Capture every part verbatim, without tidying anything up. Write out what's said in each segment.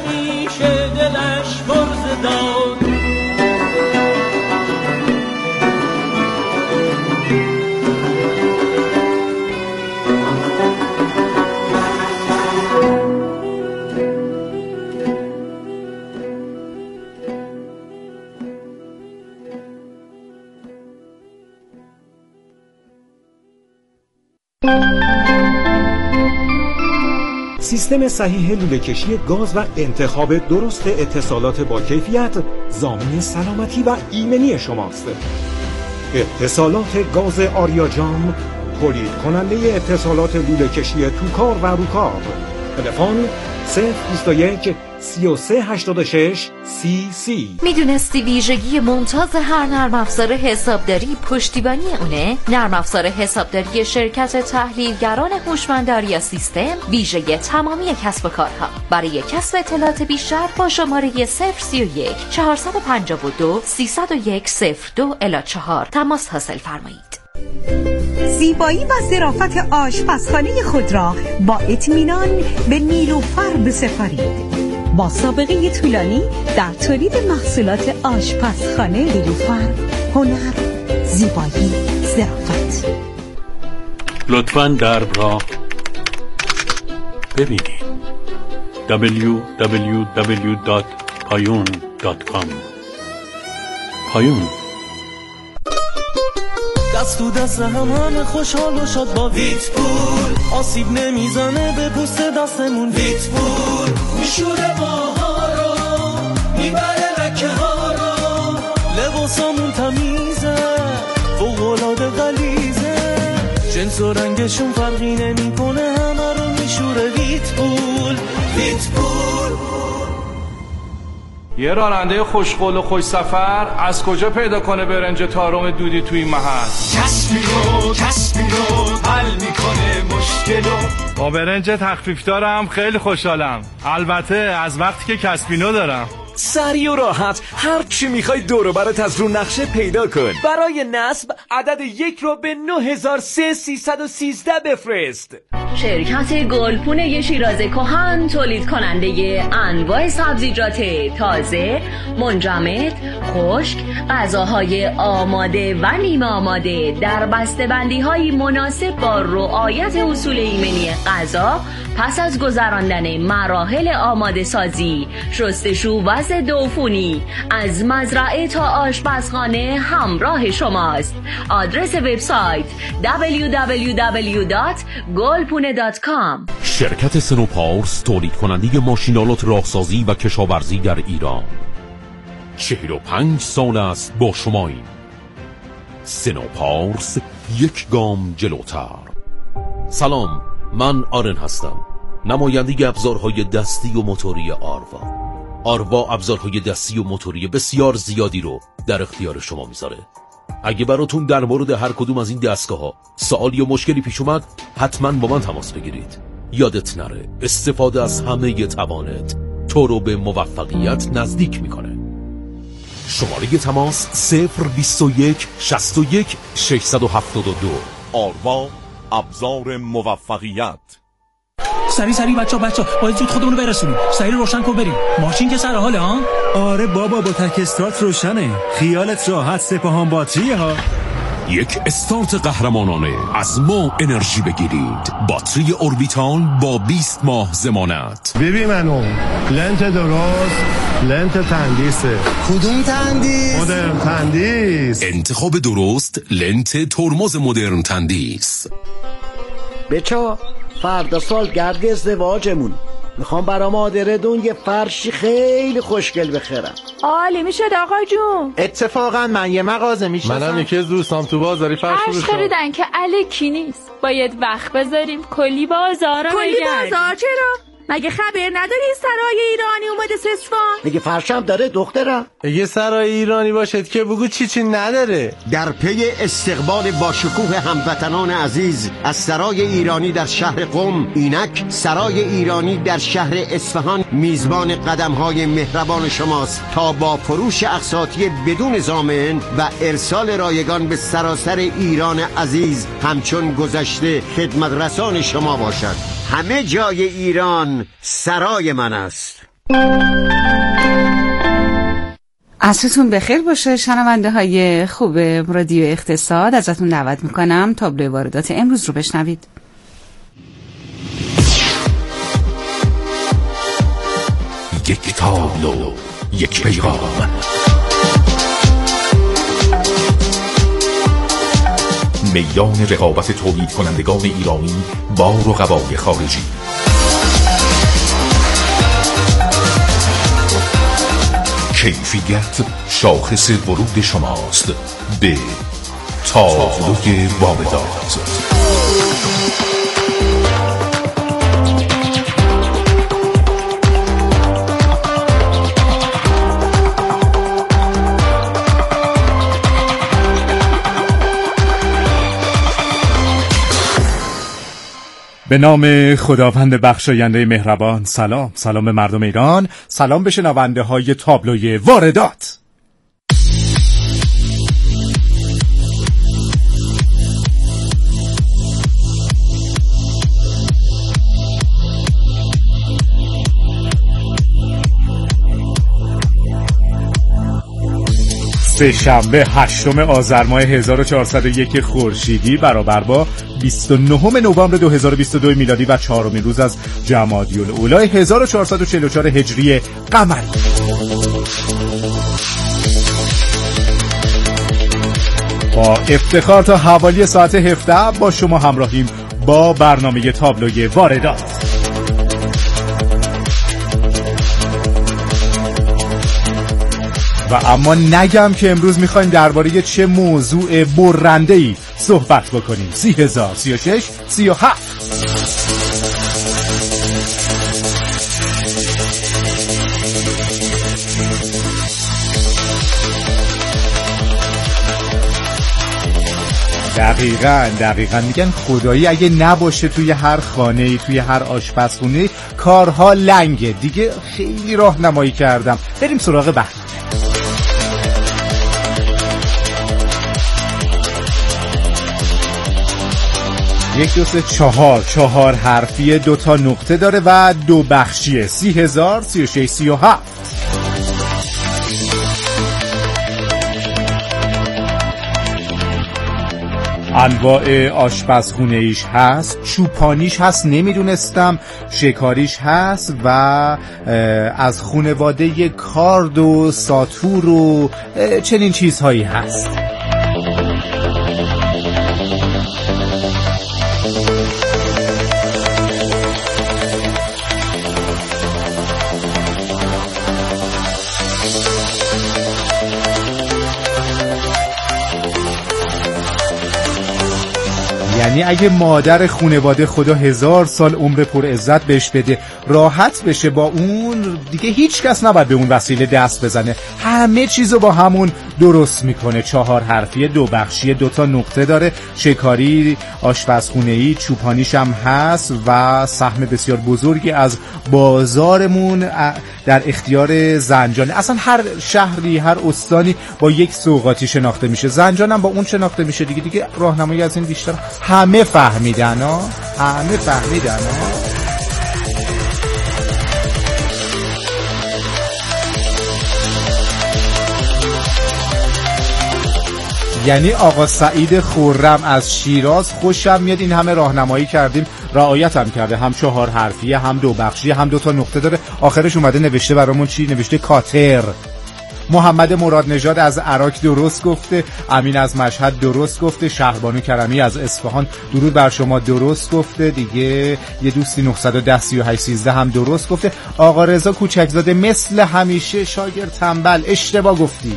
همیشه دلش برز داد. سیستم صحیح لوله‌کشی گاز و انتخاب درست اتصالات با کیفیت ضامن سلامتی و ایمنی شماست. اتصالات گاز آریاجام، تولید کننده اتصالات لوله‌کشی توکار و روکار. تلفن صفر بیست و یک سی و سه هشتاد و شش سی سی. میدونستی ویژگی ممتاز هر نرم افزار حسابداری پشتیبانی اونه؟ نرم افزار حسابداری شرکت تحلیلگران هوشمند آریا سیستم ویژه تمامی کسب و کارها. برای کسب اطلاعات بیشتر با شماره صفر سی و یک چهارصد و پنجاه و دو سیصد و یک صفر دو الی چهار تماس حاصل فرمایید. زیبایی و ظرافت آشپزخانه خود را با اطمینان به نیلوفر بسپارید. با سابقه طولانی در تولید محصولات آشپزخانه نیلوفر، هنر، زیبایی، ظرافت. لطفاً درب را ببینید. دبلیو دبلیو دبلیو دات پایون دات کام. پایون. دست تو دست هم همه خوشحال و شاد با ویت پول. آسیب نمیزنه به پوست دستمون. ویت پول میشوره ماها رو، میبره لکه ها رو. لباسامون تمیزه، فوق‌العاده غلیظه. جنس و رنگشون فرقی نمیکنه، همه رو میشوره ویت پول. ویت پول. یه راننده خوشقول و خوش سفر از کجا پیدا کنه برنج تارم دودی توی این محل؟ کسبینو کسبینو حل میکنه مشکلو. با برنج تخفیف دارم خیلی خوشحالم، البته از وقتی که کسبینو دارم. سریع و راحت هر چی میخوای دور و برات از رو نقشه پیدا کن. برای نصب عدد یک رو به نه هزار سیصد و سیزده بفرست. شرکت گلپونه شیراز کهن تولید کننده انواع سبزیجات تازه، منجمد، خشک، غذاهای آماده و نیمه آماده در بسته‌بندی های مناسب با رعایت اصول ایمنی غذا پس از گذراندن مراحل آماده سازی، شستشو و ضد عفونی از مزرعه تا آشپزخانه همراه شماست. آدرس وبسایت دبلیو دبلیو دبلیو دات گلپونه دات کام. شرکت سنوپارس تولید کننده ماشینالات راهسازی و کشاورزی در ایران. چهل و پنج سال است با شماییم. سنوپارس، یک گام جلوتر. سلام، من آرن هستم، نماینده ابزارهای دستی و موتوری آروا. آروا ابزارهای دستی و موتوری بسیار زیادی رو در اختیار شما میذاره. اگه براتون در مورد هر کدوم از این دستگاه ها سوالی یا مشکلی پیش اومد، حتما با من تماس بگیرید. یادت نره استفاده از همه توانت تو رو به موفقیت نزدیک میکنه. شماره تماس صفر بیست و یک شصت و یک ششصد و هفتاد و دو. آروا، ابزار موفقیت. سری سری بچا بچا باید زود خودمونو برسونیم. سری روشن کن بریم. ماشین که سر حاله ها؟ آره بابا، با تک استارت روشنه. خیالت راحت، سپاهان باتریه ها. یک استارت قهرمانانه. از ما انرژی بگیرید. باتری اوربیتال با بیست ماه ضمانت. ببین منو لنت درست، لنت تندیسه. کدوم تندیس؟ مدرن تندیس. انتخاب درست، لنت ترمز مدرن تندیس. بچا فردا سال گرد ازدواجمون، میخوام برام آدردون یه فرشی خیلی خوشگل بخرم. عالی میشه آقا جون. اتفاقا من یه مغازه میشناسم. منم یکی از دوستام تو بازاری فرش فرش خریدن که الکی نیست، باید وقت بذاریم کلی بازار رو کلی بازار چرا؟ مگه خبر نداری سرای ایرانی اومده سسفان؟ مگه فرشم داره دخترم؟ اگه سرای ایرانی باشد که بگو چی چی نداره. در پی استقبال با شکوه هموطنان عزیز از سرای ایرانی در شهر قم، اینک سرای ایرانی در شهر اصفهان میزبان قدم‌های مهربان شماست تا با فروش اقساطی بدون ضامن و ارسال رایگان به سراسر ایران عزیز همچون گذشته خدمت رسان شما باشد. همه جای ایران سرای من است. عصرتون بخیر باشه شنونده های خوب رادیو اقتصاد. ازتون دعوت میکنم تابلوی واردات امروز رو بشنوید. یک تابلو، یک پیغام. میدان رقابت تولید کنندگان ایرانی با رقبای خارجی. کیفیت شاخص ورود شماست به تابلوی واردات. به نام خداوند بخشاینده مهربان. سلام سلام به مردم ایران، سلام به شنونده های تابلوی واردات. سه شنبه هشتم آذر ماه هزار و چهارصد و یک خورشیدی برابر با بیست و نهم نوامبر دو هزار و بیست و دو میلادی و چهارمین روز از جمادی الاولی هزار و چهارصد و چهل و چهار هجری قمری. با افتخار تا حوالی ساعت هفده با شما همراهیم با برنامه تابلوی واردات. و اما نگم که امروز میخوایم درباره چه موضوع برنده‌ای صحبت بکنیم. سی هزار سی و شش سی و هفت. دقیقاً دقیقاً میگن خدایی اگه نباشه توی هر خانه‌ای، توی هر آشپزخونه‌ای کارها لنگه. دیگه خیلی راهنمایی کردم، بریم سراغ بحث. یک دو سه چهار چهار حرفی دو تا نقطه داره و دو بخشیه. سی هزار سی و شش سی و هفت. انواع آشپزخونه ایش هست، چوپانیش هست نمیدونستم، شکاریش هست و از خونواده کارد و ساتور و چنین چیزهایی هست. یعنی اگه مادر خونواده خدا هزار سال عمر پر عزت بهش بده راحت بشه با اون، دیگه هیچ کس نباید به اون وسیله دست بزنه، همه چیزو با همون درست میکنه. چهار حرفی دو بخشی دو تا نقطه داره، شکاری آشپزخونه‌ای، چوپانیش هم هست و سهم بسیار بزرگی از بازارمون در اختیار زنجان. اصلا هر شهری هر استانی با یک سوغاتی شناخته میشه، زنجان هم با اون شناخته میشه. دیگه دیگه راهنمایی از این بیشتر همه فهمیدن ها، همه فهمیدن ها. یعنی آقا سعید خرم از شیراز خوشم میاد این همه راهنمایی کردیم رعایت هم کرده، هم چهار حرفیه هم دو بخشیه هم دو تا نقطه داره، آخرش اومده نوشته برامون چی نوشته؟ کاتر. محمد مراد نژاد از عراق درست گفته، امین از مشهد درست گفته، شهربانو کرمی از اصفهان درود بر شما درست گفته، دیگه یه دوستی نه یک صفر سی و هشت سیزده هم درست گفته. آقا رضا کوچکزاده مثل همیشه شاگرد تنبل اشتباه گفتی.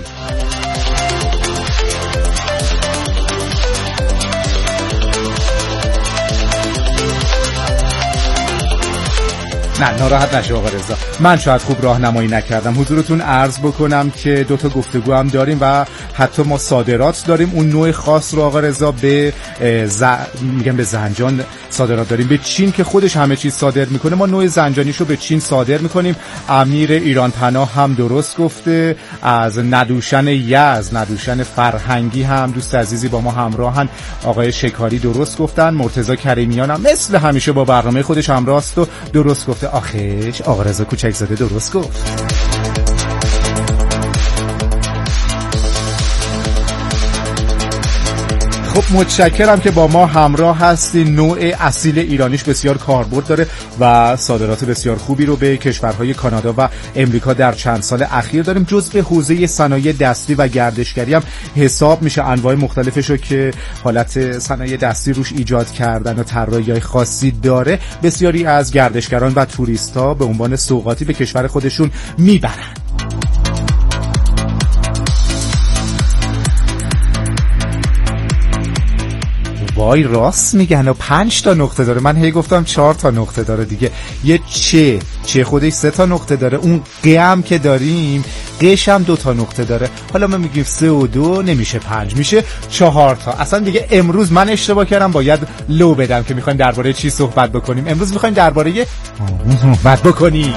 نه ناراحت نشه آقا رضا، من شاید خوب راهنمایی نکردم. حضورتون عرض بکنم که دو تا گفتگو هم داریم و حتی ما صادرات داریم. اون نوع خاص رو آقا رضا به ز... میگم به زنجان صادرات داریم، به چین که خودش همه چیز صادر میکنه، ما نوع زنجانیشو به چین صادر میکنیم. امیر ایران پناه هم درست گفته، از ندوشن یزد، ندوشن فرهنگی هم دوست عزیزی با ما همراهن، آقای شکاری درست گفتن. مرتضی کریمیان هم مثل همیشه با برنامه خودش همراهست و درست گفته. آخش آقا رضا کوچکزاده درست گفت. خب متشکرم که با ما همراه هستی. نوع اصیل ایرانیش بسیار کاربرد داره و صادرات بسیار خوبی رو به کشورهای کانادا و امریکا در چند سال اخیر داریم. جزء حوزه صنایع دستی و گردشگری هم حساب میشه. انواع مختلفش رو که حالت صنایع دستی روش ایجاد کردن و طراحی‌های خاصی داره، بسیاری از گردشگران و توریست‌ها به عنوان سوغاتی به کشور خودشون میبرن. وای راست میگن و پنج تا نقطه داره. من هی گفتم چهار تا نقطه داره دیگه. یه چه چه خودش سه تا نقطه داره. اون ق هم که داریم قش هم دو تا نقطه داره. حالا ما میگیم سه و دو نمیشه پنج، میشه چهار تا. اصلا دیگه امروز من اشتباه کردم، باید لو بدم که میخوایم درباره چی صحبت بکنیم. امروز میخوایم درباره صحبت بکنیم.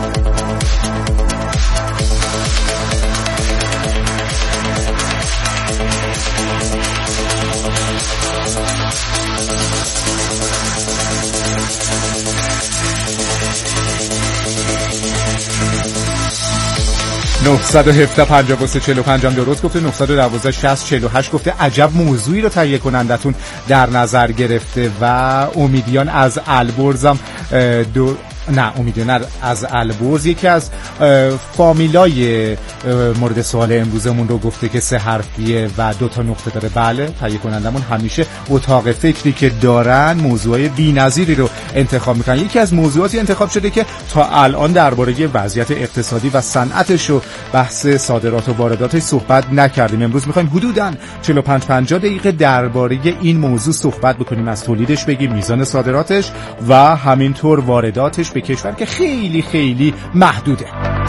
نه یک هفت پنج سه چهار پنج درست گفته. نه یک دو شصت چهل و هشت گفته. عجب موضوعی رو تهیه کنندتون در نظر گرفته و امیدیان از البرزم دو نه امیدوارم از البرز یکی از فامیلای مورد سوال امروزمون رو گفته که سه حرفیه و دو تا نقطه داره. بله تهیه کنندمون همیشه اتاق فکری که دارن موضوعای بی‌نظیری رو انتخاب میکنن. یکی از موضوعاتی انتخاب شده که تا الان درباره وضعیت اقتصادی و صنعتش و بحث صادرات و وارداتش صحبت نکردیم. امروز میخوایم حدوداً چهل و پنج پنجاه دقیقه درباره این موضوع صحبت بکنیم. از تولیدش بگیم، میزان صادراتش و همینطور وارداتش به کشور که خیلی خیلی محدوده.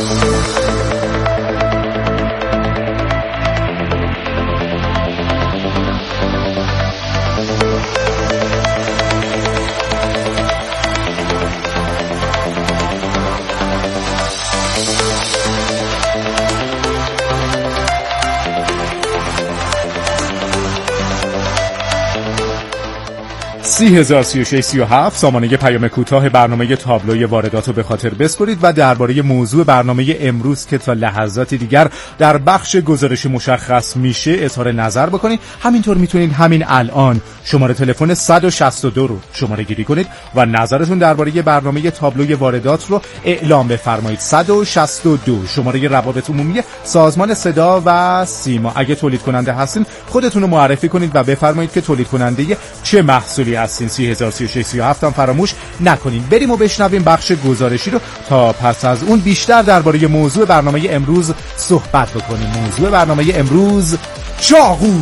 سی هزار سی و شش سی و هفت سامانه پیام کوتاه برنامه تابلوی واردات رو به خاطر بسپرید و درباره موضوع برنامه امروز که تا لحظاتی دیگر در بخش گزارش مشخص میشه اظهار نظر بکنید. همینطور میتونید همین الان شماره تلفن صد و شصت و دو رو شماره گیری کنید و نظرتون درباره برنامه تابلوی واردات رو اعلام بفرمایید. صد و شصت و دو شماره روابط عمومی سازمان صدا و سیما. اگه تولید کننده هستین خودتون رو معرفی کنید و بفرمایید که تولید کننده چه محصولی هستین. سی هزار سی و شش سی و هفت هم فراموش نکنین. بریم و بشنویم بخش گزارشی رو تا پس از اون بیشتر درباره موضوع برنامه امروز صحبت بکنیم. موضوع برنامه امروز چاقو.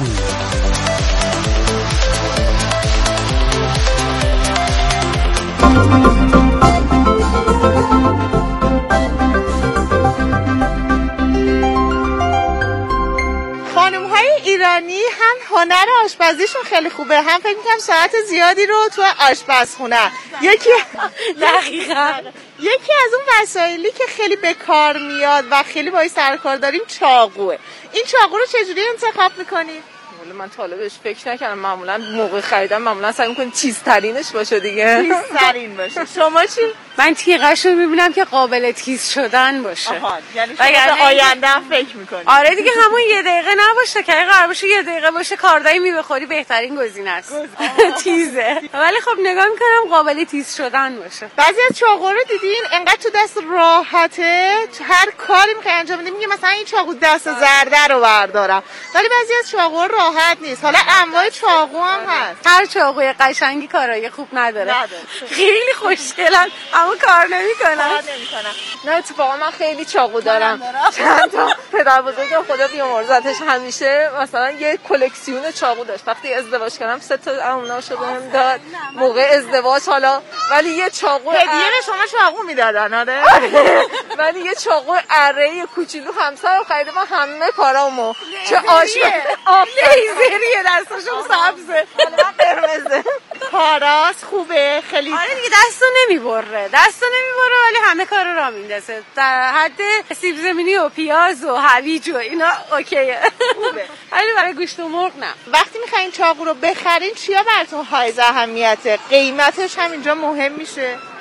ایرانی هم هنر آشپزیشون خیلی خوبه، هم فکر می‌کنم ساعت زیادی رو تو آشپزخونه. یکی دقیقاً یکی از اون وسایلی که خیلی به کار میاد و خیلی باهاش سر کار داریم چاقوه. این چاقو رو چجوری انتخاب می‌کنی؟ من طالبش فکر نکردم. معمولا موقع خریدن معمولا سعی می‌کنم چیزترینش باشه دیگه. چیزترین باشه. شما چی؟ من تیغش رو میبینم که قابل تیز شدن باشه. آها، یعنی شما به آینده هم فکر میکنی؟ آره دیگه، همون یه دقیقه نباشه که اگه قرار باشه یه دقیقه باشه کاردایی میبخوری بهترین گزینه است. تیزه، ولی خب نگاه میکنم قابل تیز شدن باشه. بعضی از چاقو رو دیدین انقدر تو دست راحته، هر کاری میخوای انجام بدی میگه مثلا این چاقو دست زرده رو بردارم، ولی بعضی از چاقو راحت نیست. حالا انواع چاقو هم هست. هر چاقوی قشنگی کارایی خوب نداره. خیلی خوشگلن اما کار نمیکنن. کار نمیکنن. نه اتفاقا من خیلی چاقو دارم. چند تا پدر بزرگم خدا بیامرزتش همیشه مثلا یه کلکسیون چاقو داشت. وقتی ازدواج کردم سه تا عموناشو بهم داد موقع ازدواج. حالا ولی یه چاقو هدیه به شما چاقو میدادن. آره. ولی یه چاقو اره کوچولو همسرم خریده. من همه کارامو چه آشپزی لیزریه دستاشو سبزه حالا قرمزه. کاراس خوبه خیلی. آره دیگه دستو نمیبره. دستو نمیبره ولی همه کار رو را میندازه. در حد سیب زمینی و پیاز و هویج و اینا اوکیه. خوبه. ولی برای گوشت و مرغ نه. وقتی میخواین چاقو رو بخرین چیا براتون حائز اهمیته؟ قیمتش هم اینجا مهم میشه.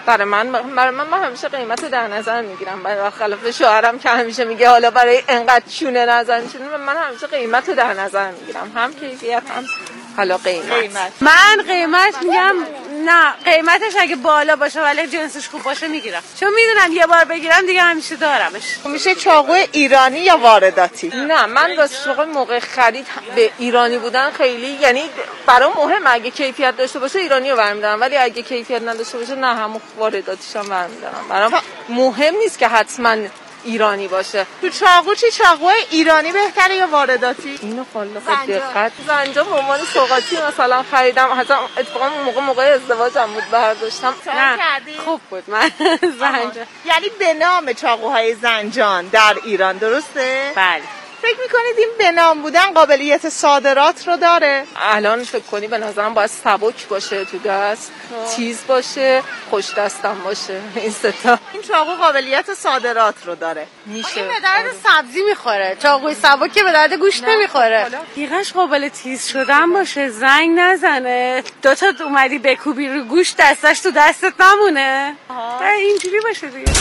برای من برای من من همیشه قیمت رو در نظر میگیرم، برخلاف شوهرم که همیشه میگه حالا برای انقدر چونه نظر میشین، من همیشه قیمت رو در نظر میگیرم، هم کیفیت هم حالا قیمت. قیمت من قیمت میگم نه، قیمتش اگه بالا باشه ولی جنسش خوب باشه میگیرم، چون میدونم یه بار بگیرم دیگه همیشه دارمش. میشه چاقو ایرانی یا وارداتی؟ نه من راستش موقع خرید به ایرانی بودن خیلی، یعنی برام مهمه اگه کیفیت داشته باشه ایرانی رو برمی‌دارم، ولی اگه کیفیت نداشته باشه نه همون وارداتیش هم برمی‌دارم. برام مهم نیست که حتما ایرانی باشه. تو چاقو چی چاقو ایرانی بهتره یا وارداتی؟ اینو خاله خود دقت زنجان به عنوان سوغاتی مثلا خریدم، حتی اتفاقا موقع موقع ازدواجم بود برداشتم. نه خوب بود. من زنجان یعنی به نام چاقوهای زنجان در ایران، درسته؟ بله. فکر میکنید این به نام بودن قابلیت صادرات رو داره؟ الان فکر کنی به نظرم باید سبک باشه تو دست، تیز باشه، خوش دستم باشه، این سه تا. این چاقو قابلیت صادرات رو داره. میشه. این به درد سبزی میخوره. چاقوی سبک که به درد گوشت نمیخوره. دیگه‌اش قابل تیز شدن باشه، زنگ نزنه. دو تا اومدی بکوبی رو گوشت دستش تو دستت نمونه. اینجوری باشه دیگه.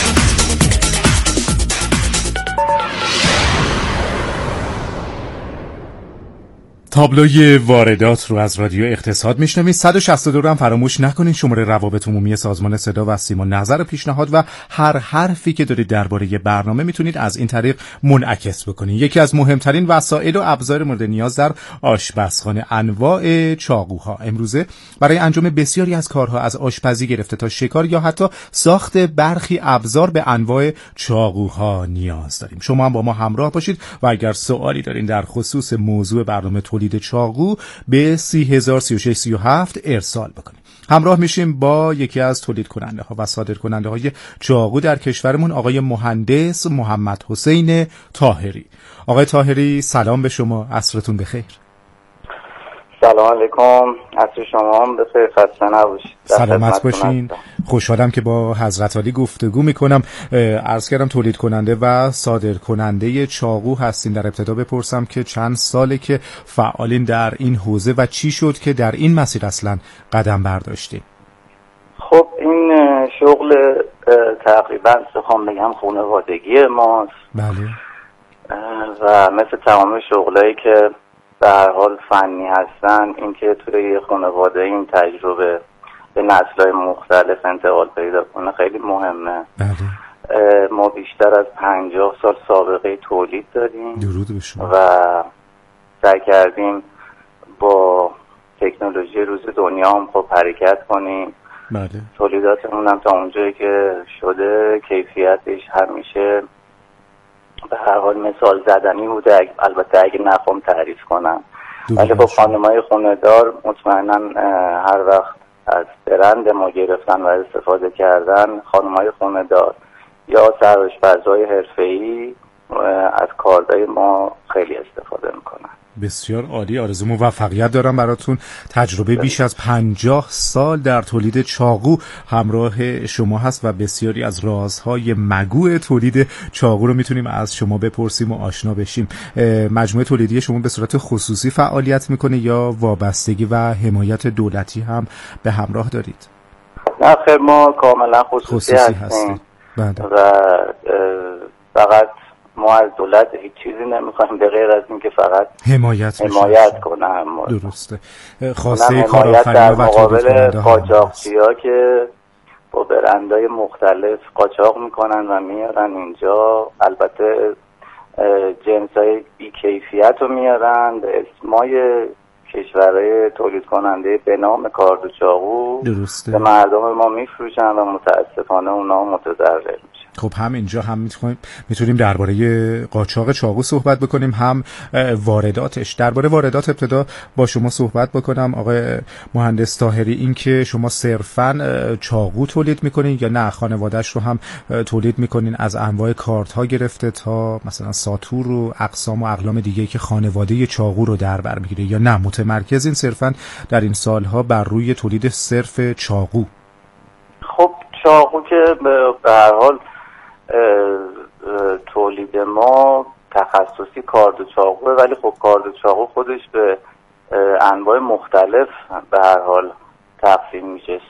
تابلوی واردات رو از رادیو اقتصاد میشنوید. صد و شصت و دو رو هم فراموش نکنید، شماره روابط عمومی سازمان صدا و سیما. نظر و پیشنهاد و هر حرفی که دارید درباره برنامه میتونید از این طریق منعکس بکنید. یکی از مهمترین وسایل و ابزار مورد نیاز در آشپزخانه، انواع چاقوها. امروزه برای انجام بسیاری از کارها، از آشپزی گرفته تا شکار یا حتی ساخت برخی ابزار، به انواع چاقوها نیاز داریم. شما هم با ما همراه باشید و اگر سوالی دارین در خصوص موضوع برنامه تولید چاقو به سی هزار سی و شش سی و هفت ارسال بکنید. همراه میشیم با یکی از تولید کننده ها و صادر کننده های چاقو در کشورمون، آقای مهندس محمد حسین طاهری. آقای طاهری سلام به شما، عصرتون بخیر. سلام علیکم، عصر شما هم بخیر، خسته نباشید. سلامت باشین. خوشحالم که با حضرت عالی گفتگو میکنم. عرض کردم تولید کننده و صادر کننده چاقو هستین. در ابتدا بپرسم که چند ساله که فعالین در این حوزه و چی شد که در این مسیر اصلا قدم برداشتین؟ خب این شغل تقریبا بخوام بگم خانوادگی ماست. بله. و مثل تمام شغلایی که به هر حال فنی هستن، اینکه توی خانواده این تجربه به نسل‌های مختلف انتقال پیدا کنه خیلی مهمه. بله. ما بیشتر از پنجاه سال سابقه تولید داریم. درود به شما. و سعی کردیم با تکنولوژی روز دنیا هم خب حرکت کنیم. بله. تولیداتمون هم تا اونجایی که شده کیفیتش همیشه به هر حال مثال زدنی بوده، البته اگه نخوام تعریف کنم. ولی خب خانم‌های خونه‌دار مطمئنا هر وقت از برند ما گرفتن و استفاده کردن، خانم‌های خونه‌دار یا سرآشپزهای حرفه‌ای از کارهای ما خیلی استفاده میکنن. بسیار عالی، آرزو موفقیت دارم براتون. تجربه بیش از پنجاه سال در تولید چاقو همراه شما هست و بسیاری از رازهای مگو تولید چاقو رو میتونیم از شما بپرسیم و آشنا بشیم. مجموعه تولیدی شما به صورت خصوصی فعالیت میکنه یا وابستگی و حمایت دولتی هم به همراه دارید؟ نه خیر، ما کاملا خصوصی, خصوصی هستیم. هستیم و فقط ما از دولت هیچ چیزی نمیخوایم به غیر از اینکه فقط حمایت حمایت کنه. درسته. خواسته کارآفرینی در مقابل قاچاقچی‌ها که با برندهای مختلف قاچاق میکنن و میارن اینجا، البته جنسای بی کیفیت رو میارن به اسمای کشورهای تولید کننده به نام کارد و چاقو به مردم ما میفروشن و متاسفانه اونا متضرر میشن. خب هم اینجا هم میتونیم میتونیم درباره قاچاق چاقو صحبت بکنیم، هم وارداتش. درباره واردات ابتدا با شما صحبت بکنم آقای مهندس طاهری، این که شما صرفاً چاقو تولید میکنین یا نه خانواده‌اش رو هم تولید میکنین، از انواع کارت‌ها گرفته تا مثلا ساتور و اقسام و اقلام دیگه که خانواده چاقو رو در بر میگیره، یا نه متمرکزین صرفاً در این سالها بر روی تولید صرف چاقو؟ خب چاقو که به هر حال تولید ما تخصصی کارد و چاقوه، ولی خب کارد و چاقو خودش به انواع مختلف به هر حال تقسیم میشه.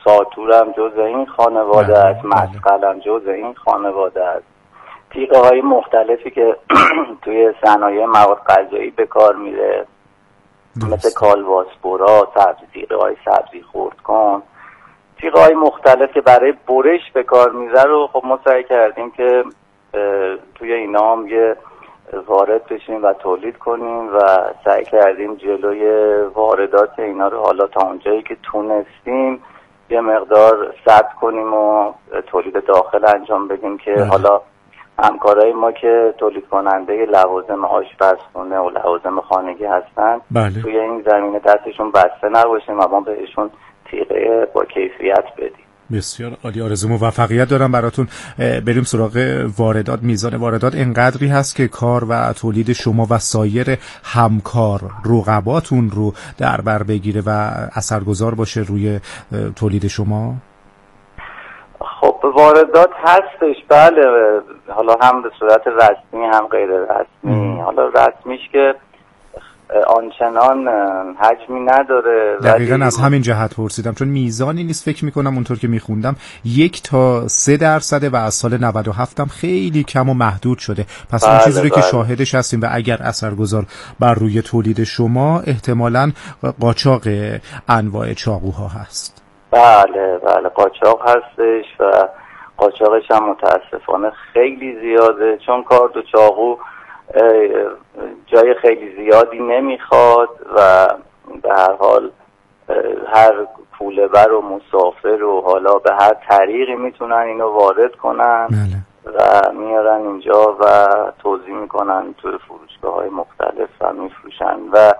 ساتورم جز این خانواده است، مسقلم جز این خانواده است. تیغه های مختلفی که توی صنایع مواد غذایی به کار میره مثل کالباسبورا، سبزی تیغه های سبزی خرد کن، تیغه های مختلف که برای برش به کار میره رو خب ما سعی کردیم که توی اینا هم یه وارد بشیم و تولید کنیم و سعی کردیم جلوی واردات اینا رو حالا تا اونجایی که تونستیم یه مقدار ثبت کنیم و تولید داخل انجام بدیم که بله. حالا همکارای ما که تولید کننده لوازم آشپزخونه و لوازم خانگی هستن بله. توی این زمینه دستشون بسته نباشیم و ما بهشون تیغه با کیفیت بدیم. بسیار عالی، آرزو موفقیت دارم براتون. بریم سراغ واردات. میزان واردات انقدری هست که کار و تولید شما و سایر همکار رقباتون رو در بر بگیره و اثرگذار باشه روی تولید شما؟ خب واردات هستش بله، حالا هم به صورت رسمی هم غیر رسمی. حالا رسمیش که آنچنان حجمی نداره. دقیقاً از همین جهت پرسیدم چون میزانی نیست، فکر میکنم اونطور که میخوندم یک تا سه درصده و از سال نود و هفت هم خیلی کم و محدود شده. پس بله اون چیزی رو بله. که شاهدش هستیم و اگر اثرگذار بر روی تولید شما احتمالاً قاچاق انواع چاقوها هست. بله بله قاچاق هستش و قاچاقش هم متاسفانه خیلی زیاده، چون کارد و چاقو جای خیلی زیادی نمیخواد و به هر حال هر پوله‌بر و مسافر و حالا به هر طریقی میتونن اینو وارد کنن بله. و میارن اینجا و توزیع میکنن توی فروشگاه‌های مختلف و میفروشن و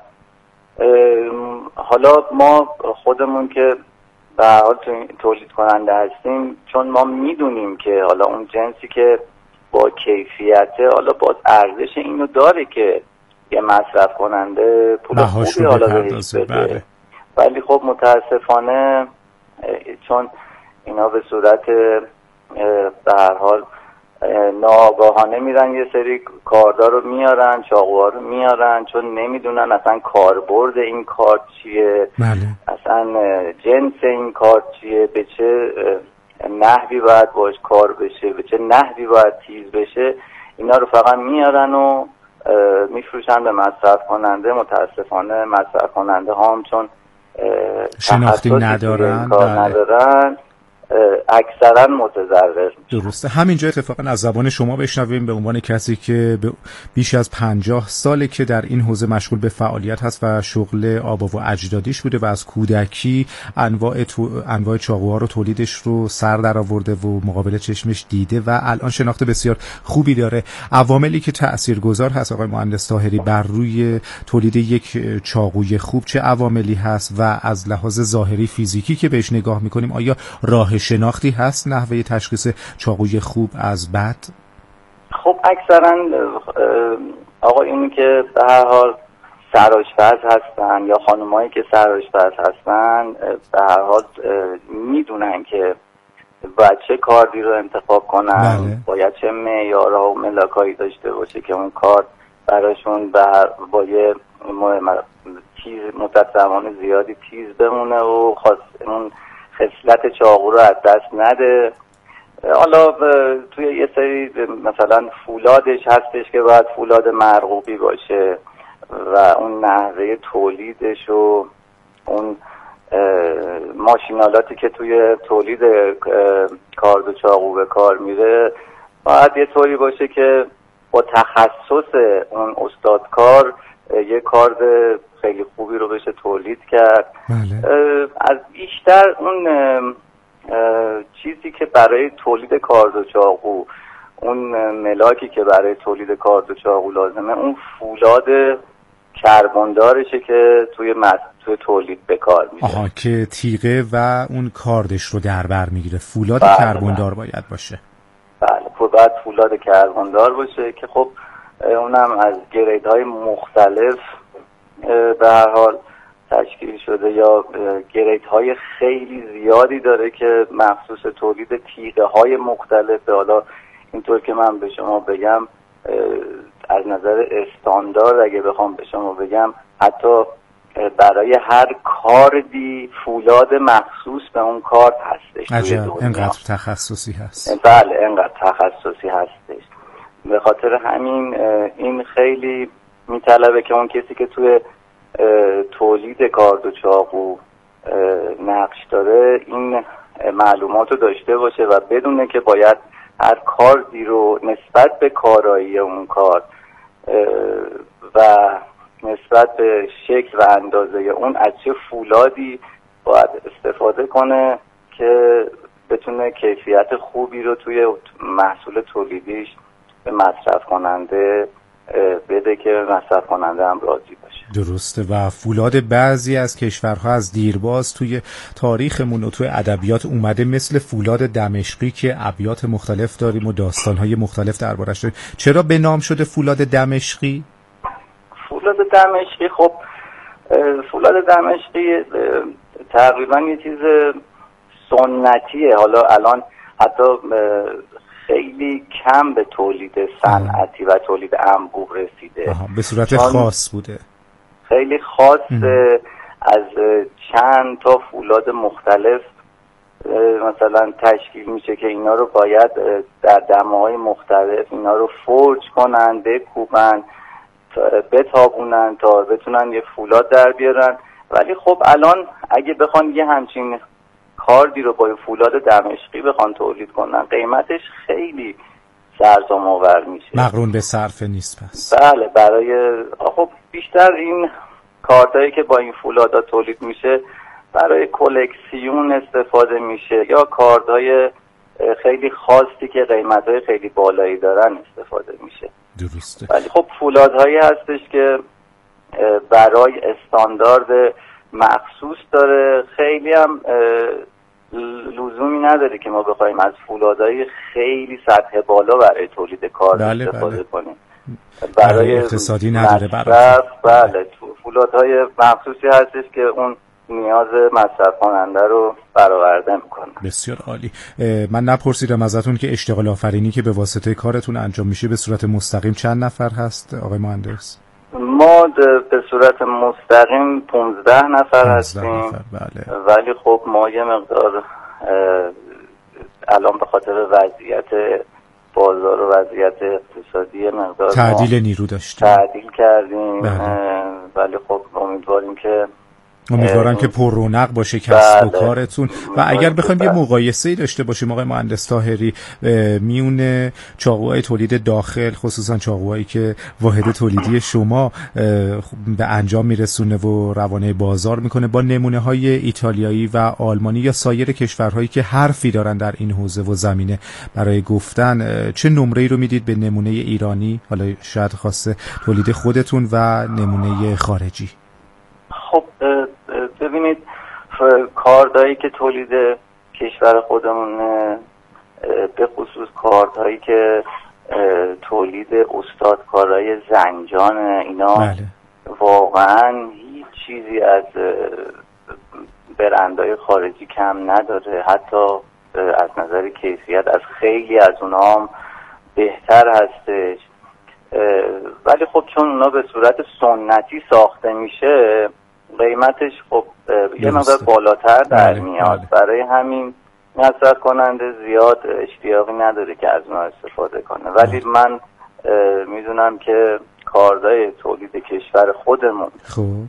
حالا ما خودمون که به هر حال تولید کننده هستیم، چون ما میدونیم که حالا اون جنسی که با کیفیته حالا باز ارزش اینو داره که یه مصرف کننده پول خوبی حالا بهش بده بله. ولی خب متاسفانه چون اینا به صورت به هر حال ناآگاهانه میرن یه سری کاردار رو میارن، چاقوها رو میارن، چون نمیدونن اصلا کاربرد این کارت چیه بله. اصلا جنس این کارت چیه، به چه نحوی باید باش کار بشه، به چه نحوی باید تیز بشه. اینا رو فقط میارن و میفروشن به مصرف کننده. متاسفانه مصرف کننده ها هم چون شناختی ندارن کار بله. ندارن اکثرا متضرر. درسته. همینجا اتفاقا از زبان شما بشنویم به عنوان کسی که بیش از پنجاه ساله که در این حوزه مشغول به فعالیت هست و شغل آبا و اجدادیش بوده و از کودکی انواع تو... انواع چاقوها رو تولیدش رو سر در آورده و مقابل چشمش دیده و الان شناخت بسیار خوبی داره. عواملی که تاثیرگذار هست آقای مهندس طاهری بر روی تولید یک چاقوی خوب چه عواملی هست و از لحاظ ظاهری فیزیکی که بهش نگاه می‌کنیم آیا راه شناختی هست نحوه تشخیص چاقوی خوب از بد؟ خب اکثرا آقا اینی که به هر حال سرآشپز هستن یا خانمایی که سرآشپز هستن به هر حال میدونن که باید چه کاردی رو انتخاب کنن بله. باید چه معیارها و ملاکایی داشته باشه که اون کار براشون با یه تیز مدت زمان زیادی تیز بمونه و خاص اون خصلت چاقو رو از دست نده. حالا توی یه سری مثلا فولادش هستش که باید فولاد مرغوبی باشه و اون نحوه تولیدش و اون ماشینالاتی که توی تولید کارد و چاقو به کار میره باید یه طوری باشه که با تخصص اون استادکار یه کارد خیلی خوبی رو بشه تولید کرد. بله. از بیشتر اون چیزی که برای تولید کارد و چاقو، اون ملاکی که برای تولید کارد و چاقو لازمه، اون فولاد کربندارشه که توی مس... توی تولید به کار میره. آها که تیغه و اون کاردش رو در بر میگیره. فولاد بله کربندار بله. باید باشه. بله باید فولاد کربندار باشه که خب اونم از گریدهای مختلف به هر حال تشکیل شده یا گریدهای خیلی زیادی داره که مخصوص تولید تیغه های مختلفه. حالا اینطور که من به شما بگم از نظر استاندارد اگه بخوام به شما بگم حتی برای هر کاردی فولاد مخصوص به اون کارد هستش. عجب، اینقدر تخصصی هست. بله اینقدر تخصصی هستش. به خاطر همین این خیلی میطلبه که اون کسی که توی تولید کارد و چاقو نقش داره این معلومات رو داشته باشه و بدونه که باید هر کاردی رو نسبت به کارایی اون کار و نسبت به شکل و اندازه اون از چه فولادی باید استفاده کنه که بتونه کیفیت خوبی رو توی محصول تولیدیش به مصرف کننده بده که مصرف کننده هم راضی باشه. درسته. و فولاد بعضی از کشورها از دیرباز توی تاریخمون و توی ادبیات اومده، مثل فولاد دمشقی که ابیات مختلف داریم و داستانهای مختلف دربارش داریم. چرا به نام شده فولاد دمشقی؟ فولاد دمشقی خب فولاد دمشقی تقریبا یه چیز سنتیه. حالا الان حتی خیلی کم به تولید صنعتی و تولید انبوه رسیده. آها. به صورت خاص بوده. خیلی خاص از چند تا فولاد مختلف مثلا تشکیل میشه که اینا رو باید در دماهای مختلف اینا رو فرج کنن، بکوبن، بتابونن تا بتونن یه فولاد در بیارن. ولی خب الان اگه بخوان یه همچین کاردی رو با فولاد دمشقی بخوان تولید کنن قیمتش خیلی سرسام آور میشه، مقرون به صرفه نیست. پس بله برای خب بیشتر این کاردایی که با این فولادا تولید میشه برای کلکسیون استفاده میشه یا کاردهای خیلی خاصی که قیمتهای خیلی بالایی دارن استفاده میشه. درسته. ولی خب فولادهایی هستش که برای استاندارد مخصوص داره، خیلی هم لزومی نداره که ما بخوایم از فولادهای خیلی سطح بالا برای تولید کار بله استفاده بله. کنیم. برای اقتصادی نداره. برای بله فولادهای مخصوصی هستش که اون نیاز مصرف کننده رو برآورده میکنه. بسیار عالی. من نپرسیدم ازتون که اشتغال آفرینی که به واسطه کارتون انجام میشه به صورت مستقیم چند نفر هست آقای مهندس؟ ما به صورت مستقیم پونزده نفر هستیم. نفر. بله. ولی خب ما یه مقدار الان به خاطر وضعیت بازار و وضعیت اقتصادی مقدار تعدیل نیرو داشتیم، تعدیل کردیم. بله. ولی خب امیدواریم که امیدوارم که پر رونق باشه کسب و کارتون. و اگر بخوایم یه مقایسه‌ای داشته باشیم آقای مهندس طاهری میون چاقوهای تولید داخل، خصوصا چاقوهایی که واحد تولیدی شما به انجام میرسونه و روانه بازار میکنه، با نمونه‌های ایتالیایی و آلمانی یا سایر کشورهایی که حرفی دارن در این حوزه و زمینه برای گفتن، چه نمره‌ای رو میدید به نمونه ایرانی، حالا شاید خاصه تولید خودتون، و نمونه خارجی؟ خب ببینید کاردهایی که تولید کشور خودمون به خصوص کاردهایی که تولید استادکارای زنجان اینا بله. واقعا هیچ چیزی از برندهای خارجی کم نداره، حتی از نظر کیفیت از خیلی از اونها هم بهتر هستش. ولی خب چون اونا به صورت سنتی ساخته میشه قیمتش خب یه مقدار بالاتر در میاد. بله. برای همین مصرف کننده زیاد اشتیاقی نداره که از اونها استفاده کنه. ولی بله. من میدونم که کاردهای تولید کشور خودمون خوب.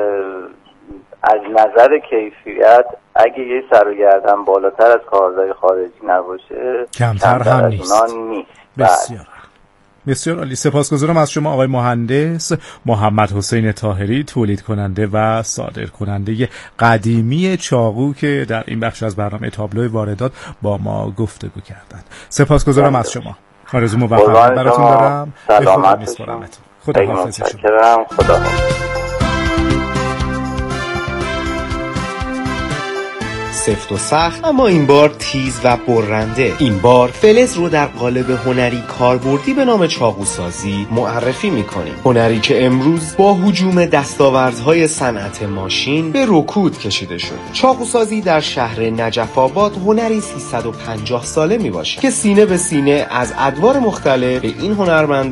از نظر کیفیت اگه یه سر و گردن بالاتر از کاردهای خارجی نباشه کمتر, کمتر هم نیست. نیست. بسیار بسیار عالی. سپاسگزارم از شما آقای مهندس محمد حسین طاهری، تولید کننده و صادر کننده قدیمی چاقو که در این بخش از برنامه تابلو واردات با ما گفتگو کردند. سپاسگزارم از شما. آرزو موفقیت براتون دارم. سلامت باشید. خدا حافظ شما. خدا حافظ. سفت و سخت اما این بار تیز و برنده. این بار فلز رو در قالب هنری کاربردی به نام چاقوسازی معرفی می‌کنیم. هنری که امروز با هجوم دستاوردهای صنعت ماشین به رکود کشیده شد. چاقوسازی در شهر نجف آباد هنری سیصد و پنجاه ساله میباشه که سینه به سینه از ادوار مختلف به این هنرمند